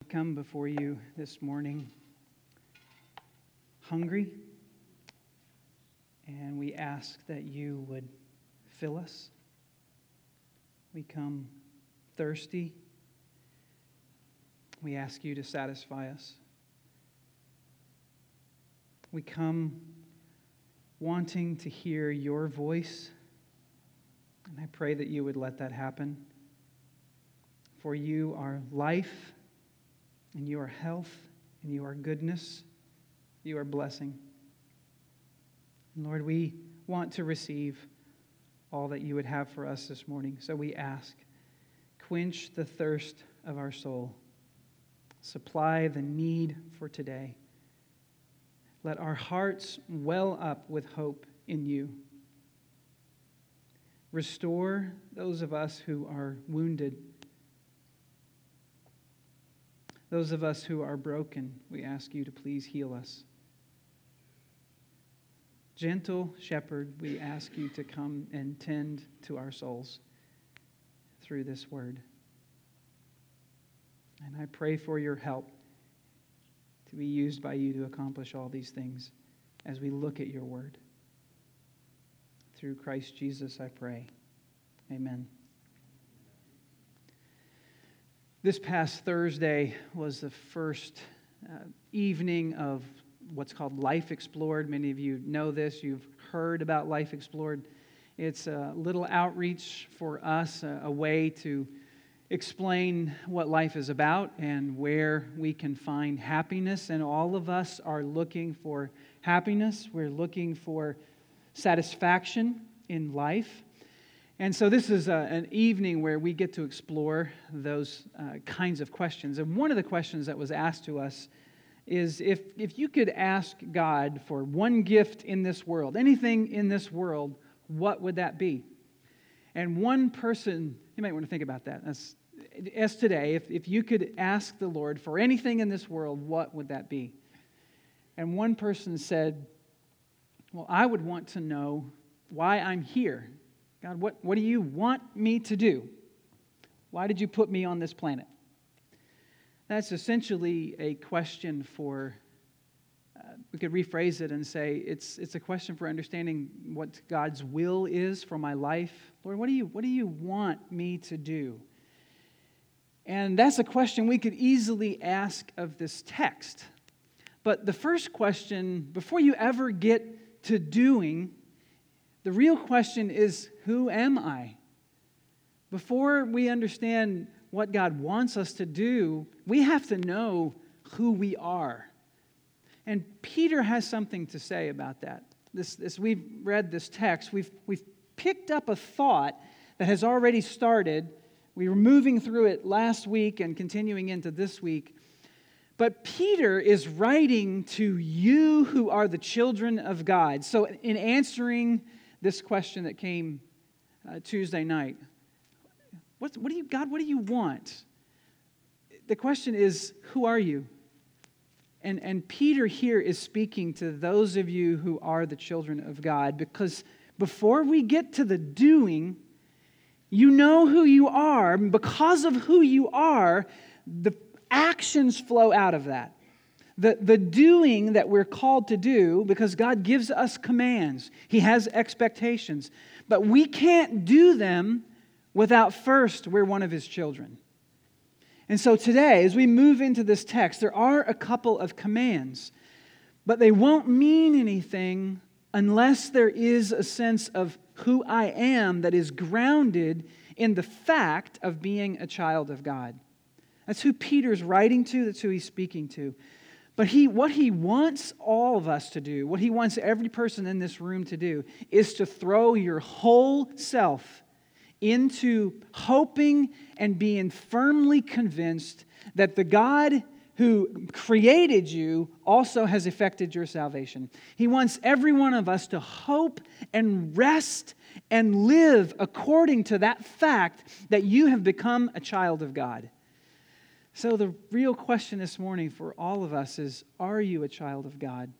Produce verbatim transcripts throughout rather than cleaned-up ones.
come before you this morning hungry, and we ask that you would fill us. We come thirsty. We ask you to satisfy us. We come wanting to hear your voice, and I pray that you would let that happen. For you are life, and you are health, and you are goodness, you are blessing. And Lord, we want to receive all that you would have for us this morning. So we ask, quench the thirst of our soul. Supply the need for today. Let our hearts well up with hope in you. Restore those of us who are wounded. Those of us who are broken, we ask you to please heal us. Gentle Shepherd, we ask you to come and tend to our souls through this word. And I pray for your help to be used by you to accomplish all these things as we look at your word. Through Christ Jesus, I pray. Amen. This past Thursday was the first uh, evening of what's called Life Explored. Many of you know this. You've heard about Life Explored. It's a little outreach for us, a, a way to explain what life is about and where we can find happiness. And all of us are looking for happiness. We're looking for satisfaction in life. And so this is a, an evening where we get to explore those uh, kinds of questions. And one of the questions that was asked to us is if, if you could ask God for one gift in this world, anything in this world, what would that be? And one person, you might want to think about that. As, as today, if, if you could ask the Lord for anything in this world, what would that be? And one person said, well, I would want to know why I'm here. God, what, what do you want me to do? Why did you put me on this planet? That's essentially a question for, uh, we could rephrase it and say, it's it's a question for understanding what God's will is for my life. Lord, what do you what do you want me to do? And that's a question we could easily ask of this text. But the first question, before you ever get to doing, the real question is, who am I? Before we understand what God wants us to do, we have to know who we are. And Peter has something to say about that. This, this we've read this text, we've, we've picked up a thought that has already started. We were moving through it last week and continuing into this week. But Peter is writing to you who are the children of God. So in answering this question that came uh, Tuesday night, what, what do you, God, what do you want? The question is, who are you? And, and Peter here is speaking to those of you who are the children of God, because before we get to the doing, you know who you are. Because of who you are, the actions flow out of that. The, the doing that we're called to do, because God gives us commands. He has expectations. But we can't do them without first we're one of His children. And so today, as we move into this text, there are a couple of commands. But they won't mean anything unless there is a sense of who I am that is grounded in the fact of being a child of God. That's who Peter's writing to. That's who he's speaking to. But he, what he wants all of us to do, what he wants every person in this room to do, is to throw your whole self into hoping and being firmly convinced that the God who created you also has effected your salvation. He wants every one of us to hope and rest and live according to that fact that you have become a child of God. So the real question this morning for all of us is, are you a child of God?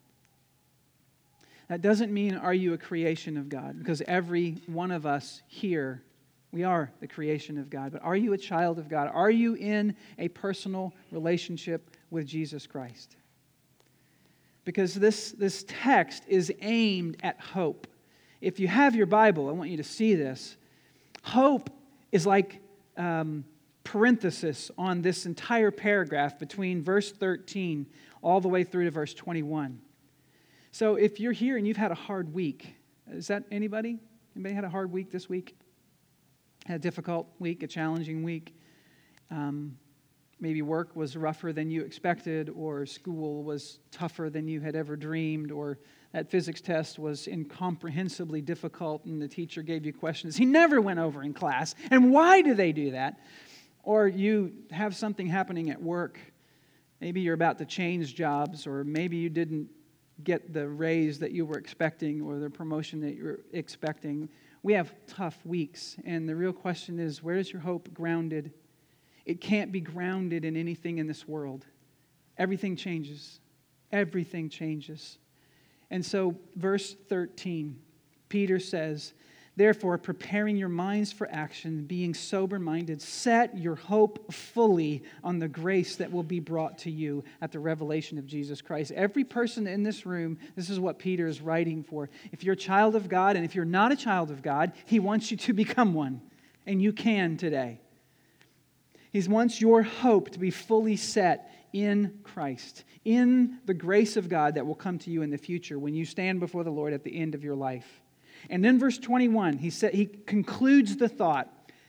That doesn't mean, are you a creation of God? Because every one of us here We are the creation of God. But are you a child of God? Are you in a personal relationship with Jesus Christ? Because this, this text is aimed at hope. If you have your Bible, I want you to see this. Hope is like um, parenthesis on this entire paragraph between verse thirteen all the way through to verse twenty-one. So if you're here and you've had a hard week, is that anybody? Anybody had a hard week this week? Had a difficult week, a challenging week? Um, maybe work was rougher than you expected, or school was tougher than you had ever dreamed, or that physics test was incomprehensibly difficult and the teacher gave you questions he never went over in class. And why do they do that? Or you have something happening at work. Maybe you're about to change jobs, or maybe you didn't get the raise that you were expecting or the promotion that you were expecting. We have tough weeks, and the real question is, where is your hope grounded? It can't be grounded in anything in this world. Everything changes. Everything changes. And so, verse thirteen, Peter says, therefore, preparing your minds for action, being sober-minded, set your hope fully on the grace that will be brought to you at the revelation of Jesus Christ. Every person in this room, this is what Peter is writing for. If you're a child of God, and if you're not a child of God, he wants you to become one. And you can today. He wants your hope to be fully set in Christ, in the grace of God that will come to you in the future when you stand before the Lord at the end of your life. And then verse twenty-one, he said, he concludes the thought.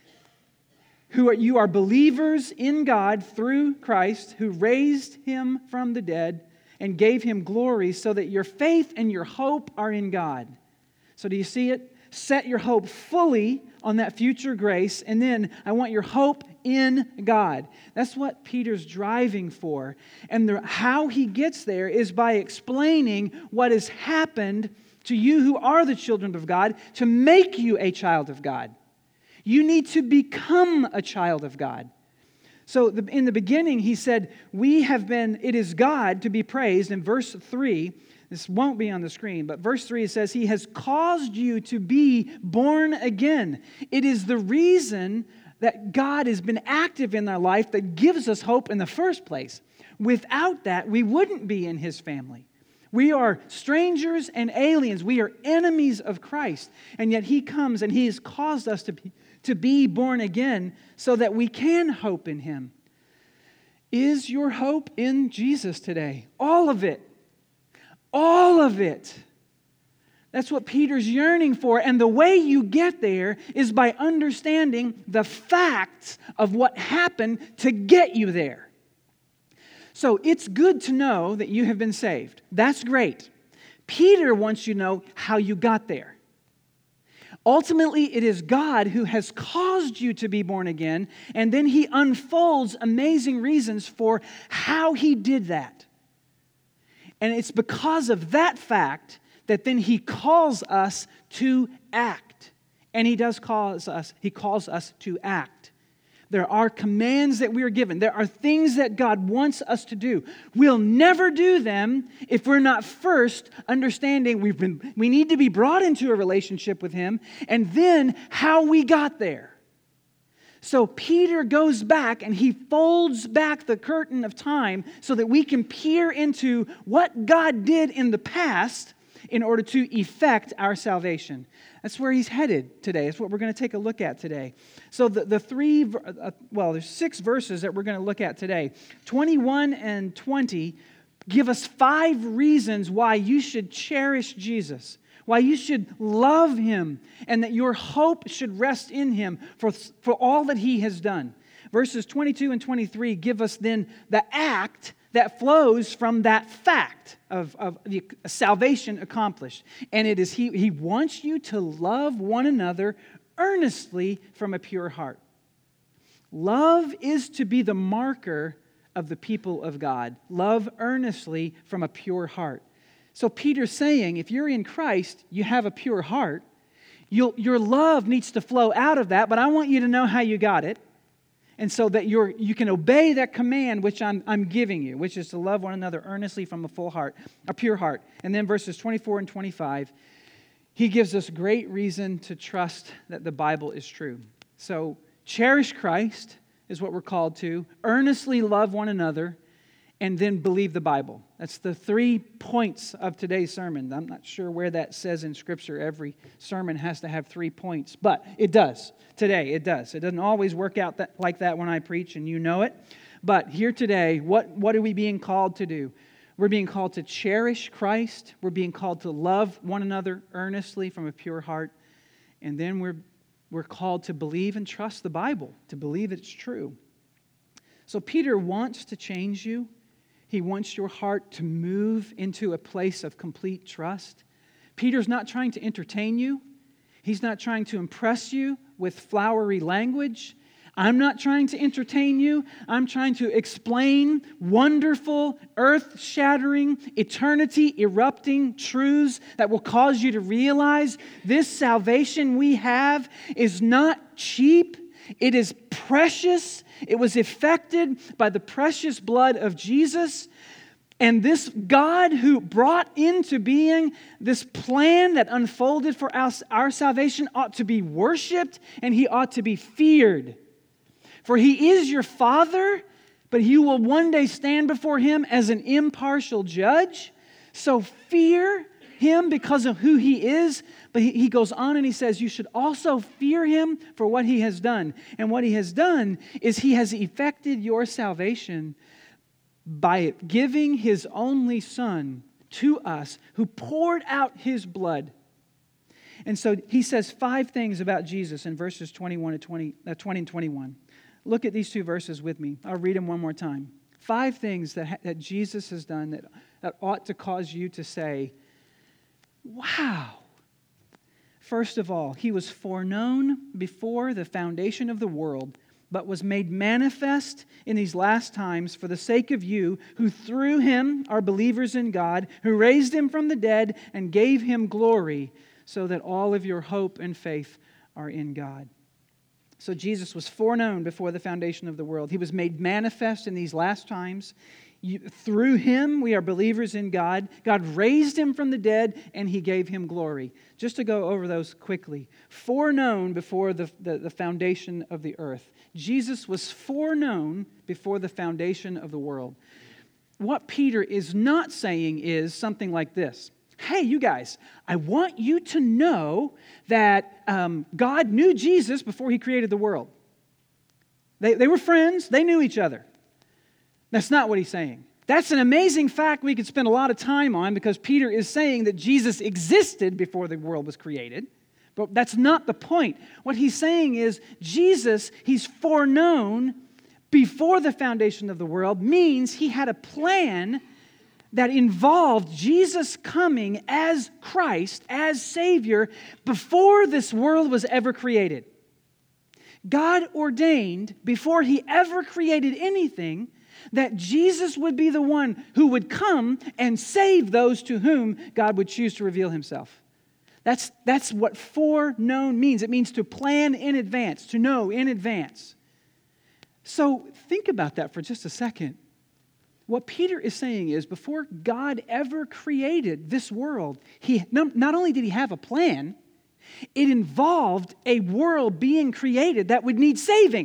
Who are, you are believers in God through Christ, who raised him from the dead and gave him glory, so that your faith and your hope are in God. So do you see it? Set your hope fully on that future grace, and then I want your hope in God. That's what Peter's driving for. And the, how he gets there is by explaining what has happened to you who are the children of God to make you a child of God. You need to become a child of God. So the, in the beginning, he said, we have been, it is God to be praised. In verse three, this won't be on the screen, but verse three says, He has caused you to be born again. It is the reason that God has been active in our life that gives us hope in the first place. Without that, we wouldn't be in His family. We are strangers and aliens. We are enemies of Christ. And yet He comes and He has caused us to be, to be born again so that we can hope in Him. Is your hope in Jesus today? All of it. All of it. That's what Peter's yearning for. And the way you get there is by understanding the facts of what happened to get you there. So it's good to know that you have been saved. That's great. Peter wants you to know how you got there. Ultimately, it is God who has caused you to be born again, and then He unfolds amazing reasons for how He did that. And it's because of that fact that then He calls us to act. And He does cause us, He calls us to act. There are commands that we are given. There are things that God wants us to do. We'll never do them if we're not first understanding we've been, we need to be brought into a relationship with Him, and then how we got there. So Peter goes back and he folds back the curtain of time so that we can peer into what God did in the past in order to effect our salvation. That's where he's headed today. That's what we're going to take a look at today. So the, the three, uh, well, there's six verses that we're going to look at today. twenty-one and twenty give us five reasons why you should cherish Jesus, why you should love Him, and that your hope should rest in Him for, for all that He has done. Verses twenty-two and twenty-three give us then the act that flows from that fact of, of the salvation accomplished. And it is he, he wants you to love one another earnestly from a pure heart. Love is to be the marker of the people of God. Love earnestly from a pure heart. So Peter's saying, if you're in Christ, you have a pure heart. You'll, your love needs to flow out of that, but I want you to know how you got it. And so that you're, you can obey that command which I'm, I'm giving you, which is to love one another earnestly from a full heart, a pure heart. And then verses twenty-four and twenty-five, he gives us great reason to trust that the Bible is true. So cherish Christ is what we're called to. Earnestly love one another. And then believe the Bible. That's the three points of today's sermon. I'm not sure where that says in Scripture. Every sermon has to have three points. But it does. Today, it does. It doesn't always work out that, like that when I preach, and you know it. But here today, what, what are we being called to do? We're being called to cherish Christ. We're being called to love one another earnestly from a pure heart. And then we're, we're called to believe and trust the Bible, to believe it's true. So Peter wants to change you. He wants your heart to move into a place of complete trust. Peter's not trying to entertain you. He's not trying to impress you with flowery language. I'm not trying to entertain you. I'm trying to explain wonderful, earth-shattering, eternity-erupting truths that will cause you to realize this salvation we have is not cheap. It is precious. It was effected by the precious blood of Jesus. And this God who brought into being this plan that unfolded for us, our salvation ought to be worshiped and He ought to be feared. For He is your Father, but you will one day stand before Him as an impartial judge. So fear Him because of who He is. But he goes on and he says, you should also fear Him for what He has done. And what He has done is He has effected your salvation by giving His only Son to us, who poured out His blood. And so He says five things about Jesus in verses twenty-one to twenty, uh, twenty and twenty-one. Look at these two verses with me. I'll read them one more time. Five things that, that Jesus has done that, that ought to cause you to say, wow. First of all, He was foreknown before the foundation of the world, but was made manifest in these last times for the sake of you, who through Him are believers in God, who raised Him from the dead and gave Him glory, so that all of your hope and faith are in God. So Jesus was foreknown before the foundation of the world. He was made manifest in these last times. You, through Him, we are believers in God. God raised Him from the dead, and He gave Him glory. Just to go over those quickly. Foreknown before the, the, the foundation of the earth. Jesus was foreknown before the foundation of the world. What Peter is not saying is something like this. Hey, you guys, I want you to know that um, God knew Jesus before He created the world. They, they were friends. They knew each other. That's not what he's saying. That's an amazing fact we could spend a lot of time on, because Peter is saying that Jesus existed before the world was created. But that's not the point. What he's saying is Jesus, He's foreknown before the foundation of the world, means He had a plan that involved Jesus coming as Christ, as Savior, before this world was ever created. God ordained, before He ever created anything, that Jesus would be the one who would come and save those to whom God would choose to reveal Himself. That's, that's what foreknown means. It means to plan in advance, to know in advance. So think about that for just a second. What Peter is saying is, before God ever created this world, He not only did He have a plan, it involved a world being created that would need saving.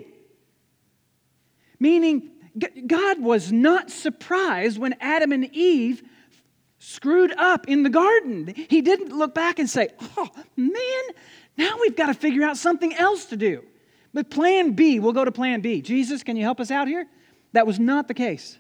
Meaning, God was not surprised when Adam and Eve screwed up in the garden. He didn't look back and say, oh, man, now we've got to figure out something else to do. But plan B, we'll go to plan B. Jesus, can you help us out here? That was not the case.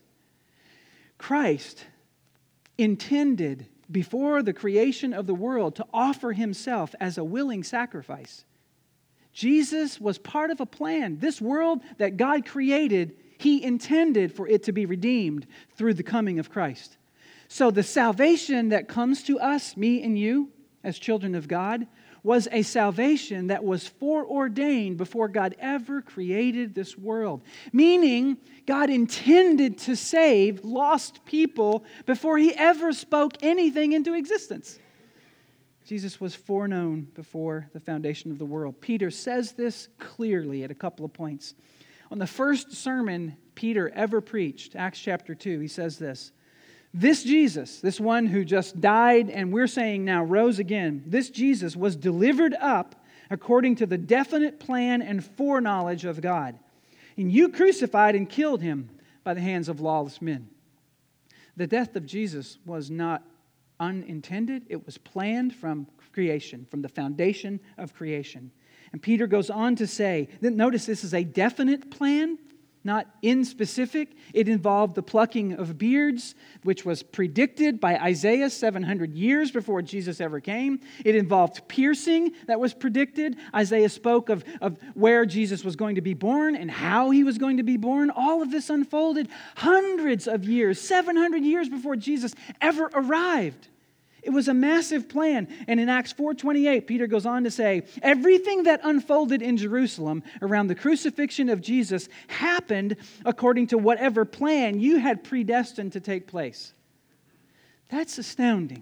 Christ intended, before the creation of the world, to offer Himself as a willing sacrifice. Jesus was part of a plan. This world that God created, He intended for it to be redeemed through the coming of Christ. So the salvation that comes to us, me and you, as children of God, was a salvation that was foreordained before God ever created this world. Meaning, God intended to save lost people before He ever spoke anything into existence. Jesus was foreknown before the foundation of the world. Peter says this clearly at a couple of points. On the first sermon Peter ever preached, Acts chapter two, he says this. This Jesus, this one who just died and we're saying now rose again, this Jesus was delivered up according to the definite plan and foreknowledge of God. And you crucified and killed him by the hands of lawless men. The death of Jesus was not unintended. It was planned from creation, from the foundation of creation. And Peter goes on to say, notice this is a definite plan, not inspecific. It involved the plucking of beards, which was predicted by Isaiah seven hundred years before Jesus ever came. It involved piercing that was predicted. Isaiah spoke of, of where Jesus was going to be born and how he was going to be born. All of this unfolded hundreds of years, seven hundred years before Jesus ever arrived. It was a massive plan. And in Acts four twenty-eight, Peter goes on to say, everything that unfolded in Jerusalem around the crucifixion of Jesus happened according to whatever plan you had predestined to take place. That's astounding.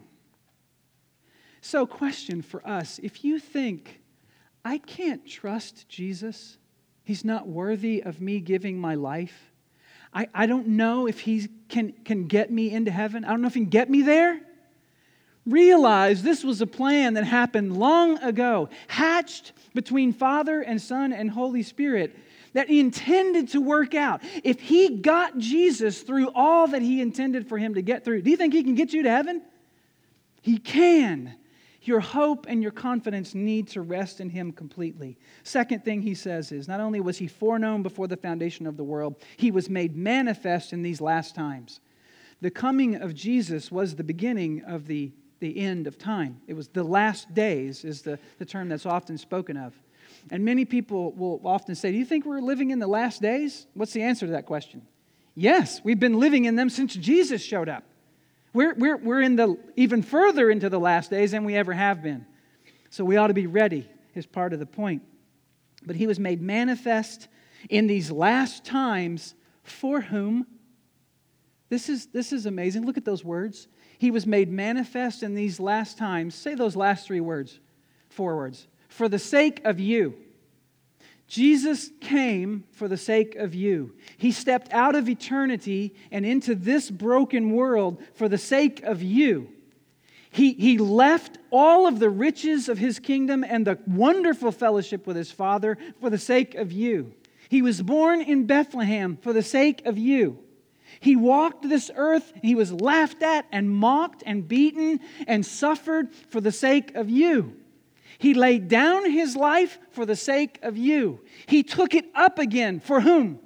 So, question for us, if you think, I can't trust Jesus, he's not worthy of me giving my life, I, I don't know if he can, can get me into heaven, I don't know if he can get me there, realize this was a plan that happened long ago, hatched between Father and Son and Holy Spirit, that he intended to work out. If he got Jesus through all that he intended for him to get through, do you think he can get you to heaven? He can. Your hope and your confidence need to rest in him completely. Second thing he says is, not only was he foreknown before the foundation of the world, he was made manifest in these last times. The coming of Jesus was the beginning of the the end of time. It was the last days is the, the term that's often spoken of. And many people will often say, do you think we're living in the last days? What's the answer to that question? Yes, we've been living in them since Jesus showed up. We're, we're, we're in the even further into the last days than we ever have been. So we ought to be ready is part of the point. But he was made manifest in these last times for whom? This is, this is amazing. Look at those words. He was made manifest in these last times. Say those last three words, four words. For the sake of you. Jesus came for the sake of you. He stepped out of eternity and into this broken world for the sake of you. He, he left all of the riches of his kingdom and the wonderful fellowship with his Father for the sake of you. He was born in Bethlehem for the sake of you. He walked this earth, he was laughed at and mocked and beaten and suffered for the sake of you. He laid down his life for the sake of you. He took it up again for whom?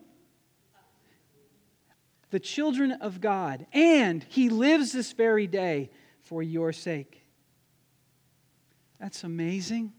The children of God. And he lives this very day for your sake. That's amazing.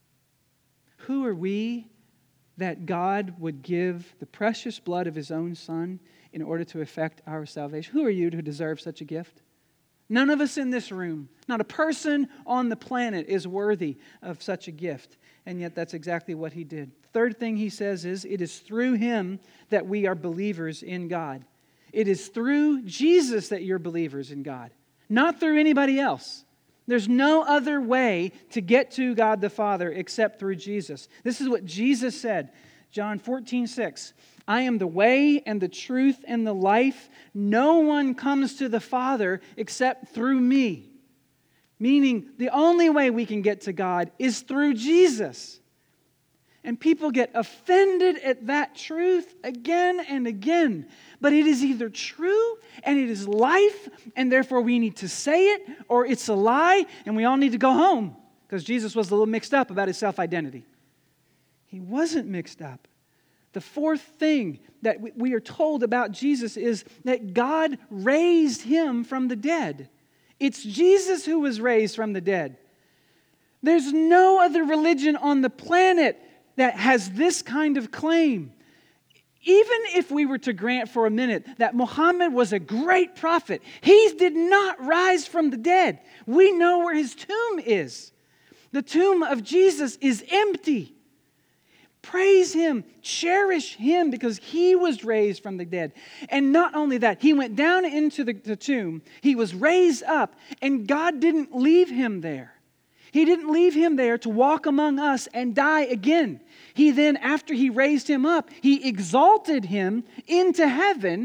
Who are we that God would give the precious blood of his own Son in order to effect our salvation? Who are you to deserve such a gift? None of us in this room, not a person on the planet is worthy of such a gift. And yet that's exactly what he did. Third thing he says is, it is through him that we are believers in God. It is through Jesus that you're believers in God, not through anybody else. There's no other way to get to God the Father except through Jesus. This is what Jesus said, John fourteen six. I am the way and the truth and the life. No one comes to the Father except through me. Meaning, the only way we can get to God is through Jesus. And people get offended at that truth again and again. But it is either true and it is life, and therefore we need to say it, or it's a lie, and we all need to go home. Because Jesus was a little mixed up about his self-identity. He wasn't mixed up. The fourth thing that we are told about Jesus is that God raised him from the dead. It's Jesus who was raised from the dead. There's no other religion on the planet that has this kind of claim. Even if we were to grant for a minute that Muhammad was a great prophet, he did not rise from the dead. We know where his tomb is. The tomb of Jesus is empty. Praise him, cherish him, because he was raised from the dead. And not only that, he went down into the, the tomb, he was raised up, and God didn't leave him there. He didn't leave him there to walk among us and die again. He then, after he raised him up, he exalted him into heaven,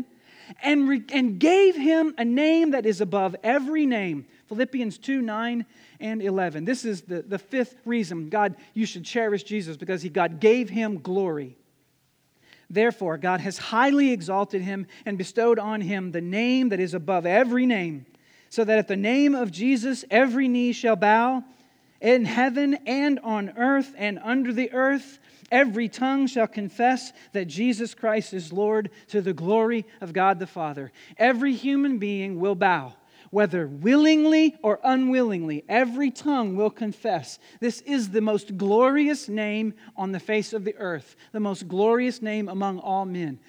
and, re- and gave him a name that is above every name. Philippians two, nine and eleven. This is the, the fifth reason, God, you should cherish Jesus, because he, God gave him glory. Therefore, God has highly exalted him and bestowed on him the name that is above every name, so that at the name of Jesus every knee shall bow, in heaven and on earth and under the earth, every tongue shall confess that Jesus Christ is Lord, to the glory of God the Father. Every human being will bow, whether willingly or unwillingly. Every tongue will confess. This is the most glorious name on the face of the earth, the most glorious name among all men.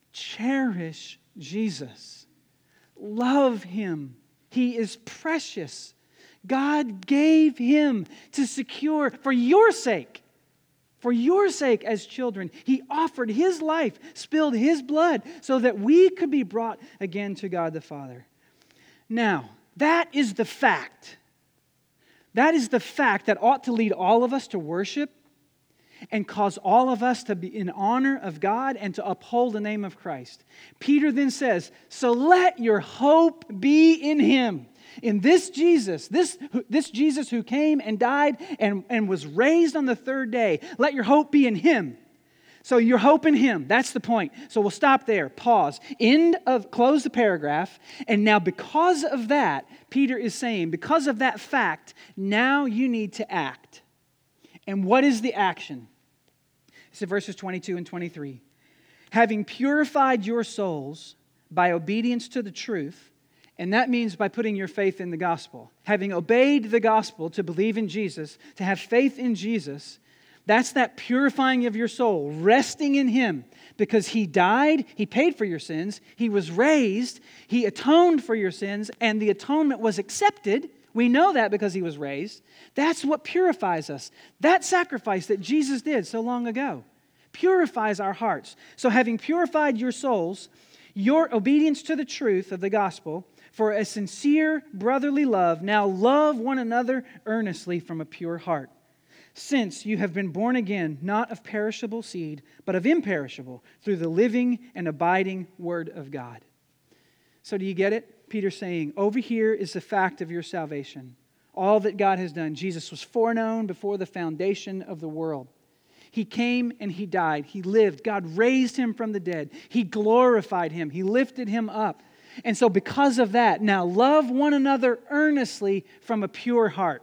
Cherish Jesus. Love him. He is precious. God gave him to secure, for your sake, for your sake as children, he offered his life, spilled his blood, so that we could be brought again to God the Father. Now, that is the fact. That is the fact that ought to lead all of us to worship and cause all of us to be in honor of God and to uphold the name of Christ. Peter then says, so let your hope be in him. In this Jesus, this, this Jesus who came and died and, and was raised on the third day, let your hope be in him. So your hope in him, that's the point. So we'll stop there, pause, end of, close the paragraph. And now because of that, Peter is saying, because of that fact, now you need to act. And what is the action? It's in verses twenty-two and twenty-three. Having purified your souls by obedience to the truth, and that means by putting your faith in the gospel. Having obeyed the gospel to believe in Jesus, to have faith in Jesus, that's that purifying of your soul, resting in him. Because he died, he paid for your sins, he was raised, he atoned for your sins, and the atonement was accepted. We know that because he was raised. That's what purifies us. That sacrifice that Jesus did so long ago purifies our hearts. So having purified your souls, your obedience to the truth of the gospel, for a sincere brotherly love, now love one another earnestly from a pure heart. Since you have been born again, not of perishable seed, but of imperishable, through the living and abiding Word of God. So do you get it? Peter's saying, over here is the fact of your salvation. All that God has done. Jesus was foreknown before the foundation of the world. He came and he died. He lived. God raised him from the dead. He glorified him. He lifted him up. And so because of that, now love one another earnestly from a pure heart.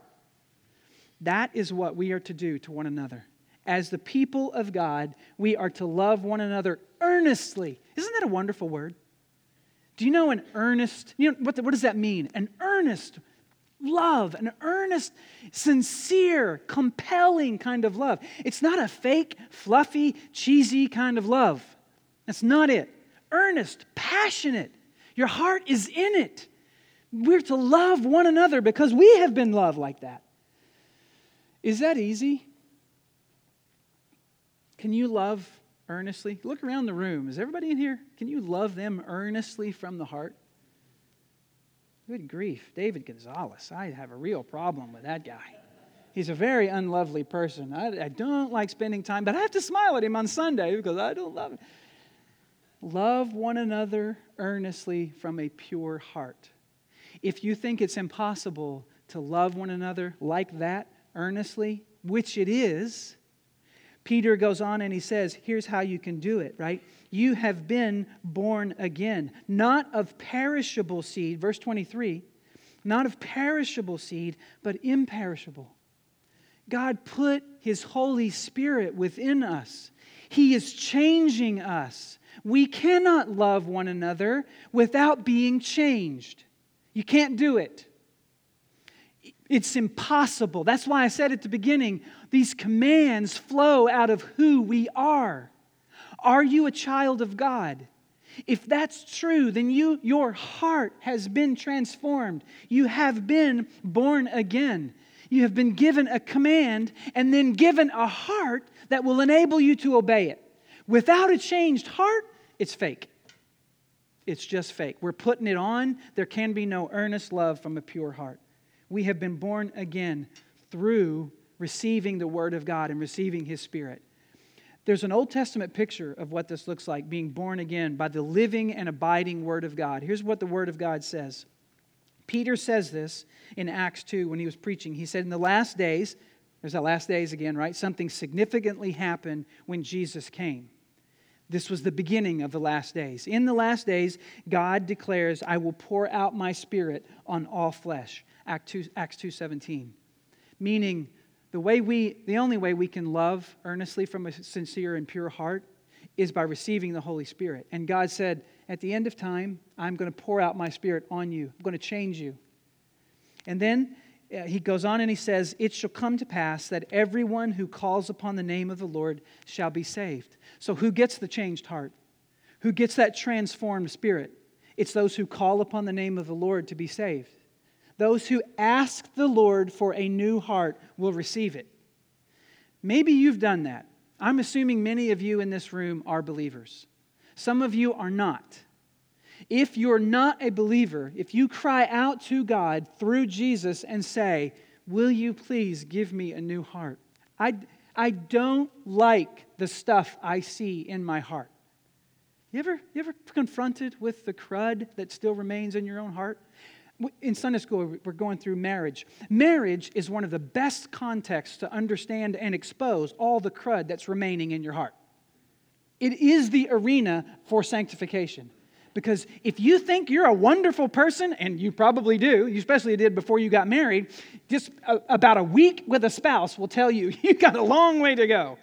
That is what we are to do to one another. As the people of God, we are to love one another earnestly. Isn't that a wonderful word? Do you know an earnest, you know, what, what does that mean? An earnest love, an earnest, sincere, compelling kind of love. It's not a fake, fluffy, cheesy kind of love. That's not it. Earnest, passionate. Your heart is in it. We're to love one another because we have been loved like that. Is that easy? Can you love earnestly? Look around the room. Is everybody in here? Can you love them earnestly from the heart? Good grief. David Gonzalez. I have a real problem with that guy. He's a very unlovely person. I, I don't like spending time, but I have to smile at him on Sunday because I don't love him. Love one another earnestly from a pure heart. If you think it's impossible to love one another like that earnestly, which it is, Peter goes on and he says, here's how you can do it, right? You have been born again, not of perishable seed, verse twenty-three, not of perishable seed, but imperishable. God put His Holy Spirit within us. He is changing us. We cannot love one another without being changed. You can't do it. It's impossible. That's why I said at the beginning, these commands flow out of who we are. Are you a child of God? If that's true, then you, your heart has been transformed. You have been born again. You have been given a command and then given a heart that will enable you to obey it. Without a changed heart, it's fake. It's just fake. We're putting it on. There can be no earnest love from a pure heart. We have been born again through receiving the Word of God and receiving His Spirit. There's an Old Testament picture of what this looks like, being born again by the living and abiding Word of God. Here's what the Word of God says. Peter says this in Acts two when he was preaching. He said, in the last days, there's that last days again, right? Something significantly happened when Jesus came. This was the beginning of the last days. In the last days, God declares, I will pour out my Spirit on all flesh. Acts two seventeen. Meaning, the way we, the only way we can love earnestly from a sincere and pure heart is by receiving the Holy Spirit. And God said, at the end of time, I'm going to pour out my Spirit on you. I'm going to change you. And then uh, he goes on and he says, it shall come to pass that everyone who calls upon the name of the Lord shall be saved. So who gets the changed heart? Who gets that transformed spirit? It's those who call upon the name of the Lord to be saved. Those who ask the Lord for a new heart will receive it. Maybe you've done that. I'm assuming many of you in this room are believers. Some of you are not. If you're not a believer, if you cry out to God through Jesus and say, will you please give me a new heart? I, I don't like the stuff I see in my heart. You ever, you ever confronted with the crud that still remains in your own heart? In Sunday school, we're going through marriage. Marriage is one of the best contexts to understand and expose all the crud that's remaining in your heart. It is the arena for sanctification. Because if you think you're a wonderful person, and you probably do, you especially did before you got married, just a, about a week with a spouse will tell you, you've got a long way to go.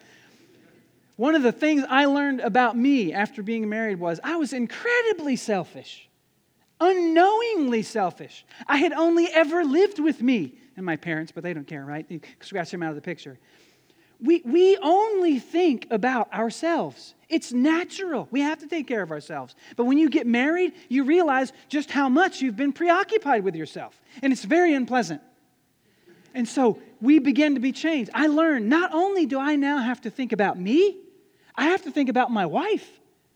One of the things I learned about me after being married was I was incredibly selfish. Unknowingly selfish. I had only ever lived with me and my parents, but they don't care, right? You scratch them out of the picture. We, we only think about ourselves. It's natural. We have to take care of ourselves. But when you get married, you realize just how much you've been preoccupied with yourself. And it's very unpleasant. And so we begin to be changed. I learned not only do I now have to think about me, I have to think about my wife.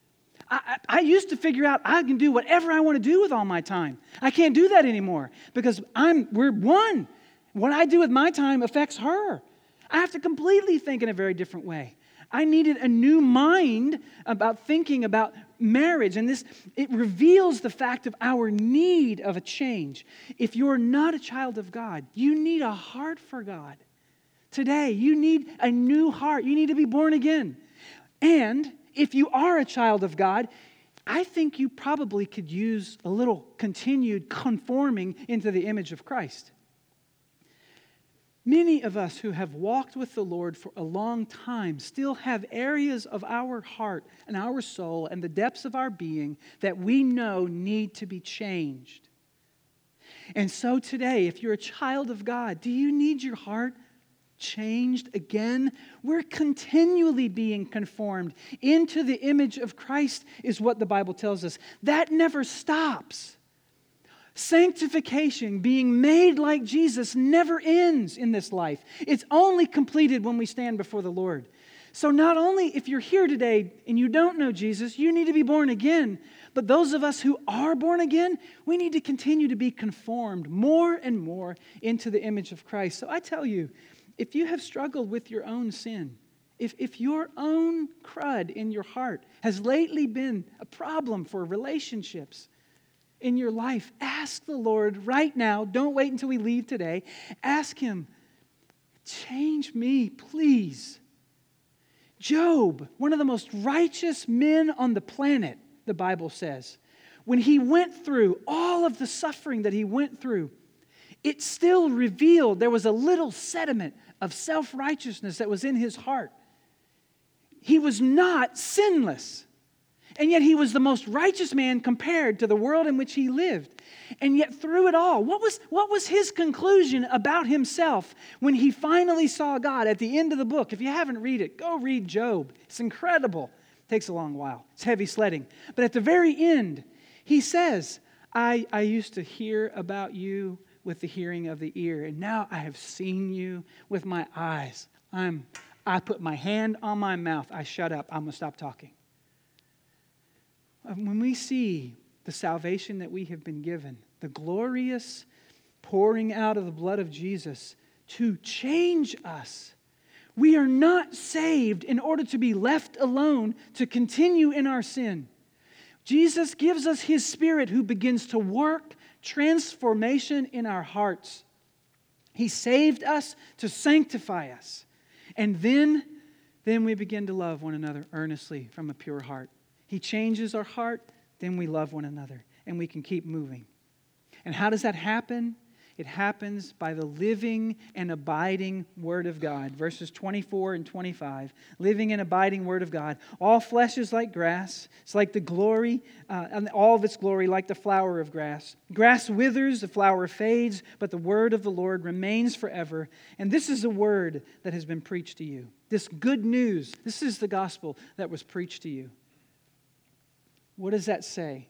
I, I used to figure out I can do whatever I want to do with all my time. I can't do that anymore because I'm we're one. What I do with my time affects her. I have to completely think in a very different way. I needed a new mind about thinking about marriage, and this it reveals the fact of our need of a change. If you're not a child of God, you need a heart for God. Today, you need a new heart. You need to be born again. And if you are a child of God, I think you probably could use a little continued conforming into the image of Christ. Many of us who have walked with the Lord for a long time still have areas of our heart and our soul and the depths of our being that we know need to be changed. And so today, if you're a child of God, do you need your heart changed again? We're continually being conformed into the image of Christ is what the Bible tells us. That never stops. Sanctification, being made like Jesus, never ends in this life. It's only completed when we stand before the Lord. So not only if you're here today and you don't know Jesus, you need to be born again, but those of us who are born again, we need to continue to be conformed more and more into the image of Christ. So I tell you, if you have struggled with your own sin, if, if your own crud in your heart has lately been a problem for relationships in your life, ask the Lord right now. Don't wait until we leave today. Ask Him, change me, please. Job, one of the most righteous men on the planet, the Bible says, when he went through all of the suffering that he went through, it still revealed there was a little sediment of self-righteousness that was in his heart. He was not sinless. And yet he was the most righteous man compared to the world in which he lived. And yet through it all, what was, what was his conclusion about himself when he finally saw God at the end of the book? If you haven't read it, go read Job. It's incredible. It takes a long while. It's heavy sledding. But at the very end, he says, I, I used to hear about you with the hearing of the ear, and now I have seen you with my eyes. I'm, I put my hand on my mouth. I shut up. I'm going to stop talking. When we see the salvation that we have been given, the glorious pouring out of the blood of Jesus to change us, We are not saved in order to be left alone to continue in our sin. Jesus gives us His Spirit who begins to work transformation in our hearts. He saved us to sanctify us. And then, then we begin to love one another earnestly from a pure heart. He changes our heart, then we love one another, and we can keep moving. And how does that happen? It happens by the living and abiding Word of God. Verses twenty-four and twenty-five. Living and abiding Word of God. All flesh is like grass. It's like the glory, uh, and all of its glory like the flower of grass. Grass withers, the flower fades, but the Word of the Lord remains forever. And this is a word that has been preached to you. This good news, this is the gospel that was preached to you. What does that say?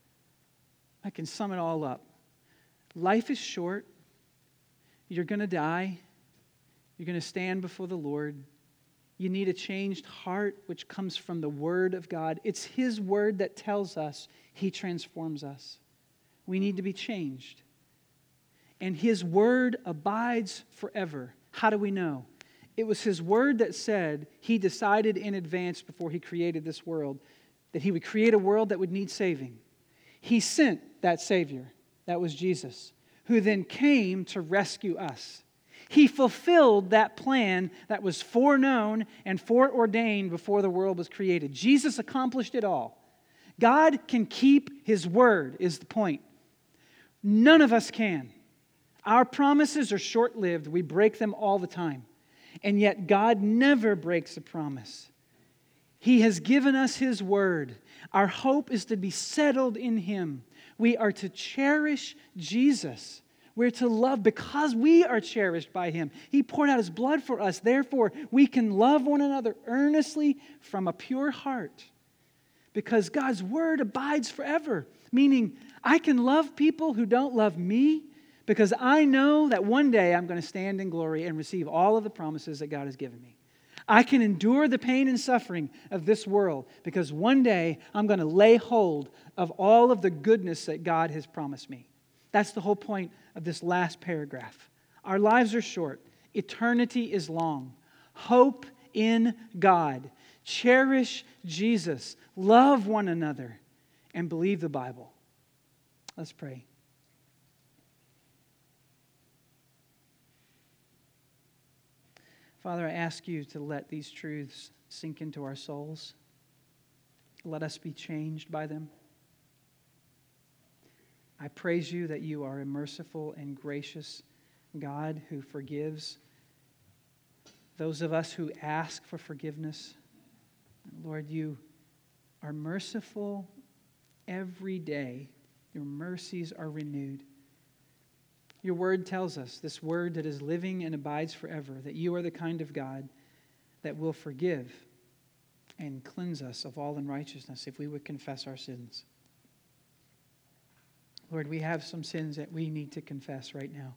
I can sum it all up. Life is short. You're going to die. You're going to stand before the Lord. You need a changed heart, which comes from the Word of God. It's His Word that tells us He transforms us. We need to be changed. And His Word abides forever. How do we know? It was His Word that said He decided in advance before He created this world that He would create a world that would need saving. He sent that Savior. That was Jesus, who then came to rescue us. He fulfilled that plan that was foreknown and foreordained before the world was created. Jesus accomplished it all. God can keep His word, is the point. None of us can. Our promises are short-lived. We break them all the time. And yet God never breaks a promise. He has given us His word. Our hope is to be settled in Him. We are to cherish Jesus. We're to love because we are cherished by Him. He poured out His blood for us. Therefore, we can love one another earnestly from a pure heart. Because God's word abides forever. Meaning, I can love people who don't love me because I know that one day I'm going to stand in glory and receive all of the promises that God has given me. I can endure the pain and suffering of this world because one day I'm going to lay hold of all of the goodness that God has promised me. That's the whole point of this last paragraph. Our lives are short. Eternity is long. Hope in God. Cherish Jesus. Love one another. And believe the Bible. Let's pray. Father, I ask You to let these truths sink into our souls. Let us be changed by them. I praise You that You are a merciful and gracious God who forgives those of us who ask for forgiveness. Lord, You are merciful every day. Your mercies are renewed. Your word tells us, this word that is living and abides forever, that You are the kind of God that will forgive and cleanse us of all unrighteousness if we would confess our sins. Lord, we have some sins that we need to confess right now.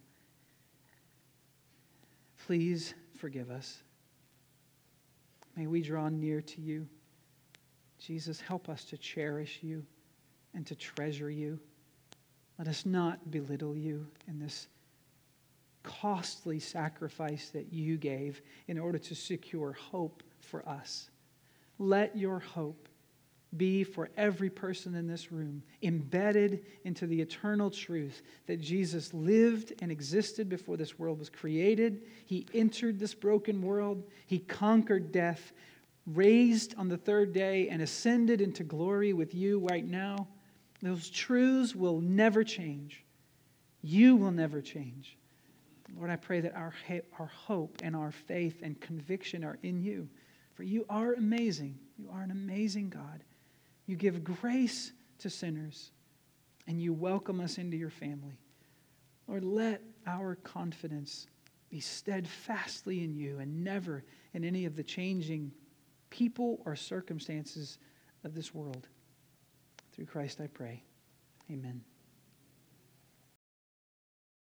Please forgive us. May we draw near to You. Jesus, help us to cherish You and to treasure You. Let us not belittle You in this costly sacrifice that You gave in order to secure hope for us. Let Your hope be for every person in this room embedded into the eternal truth that Jesus lived and existed before this world was created. He entered this broken world. He conquered death, raised on the third day, and ascended into glory with You right now. Those truths will never change. You will never change. Lord, I pray that our, our hope and our faith and conviction are in You. For You are amazing. You are an amazing God. You give grace to sinners, and You welcome us into Your family. Lord, let our confidence be steadfastly in You and never in any of the changing people or circumstances of this world. Through Christ I pray. Amen.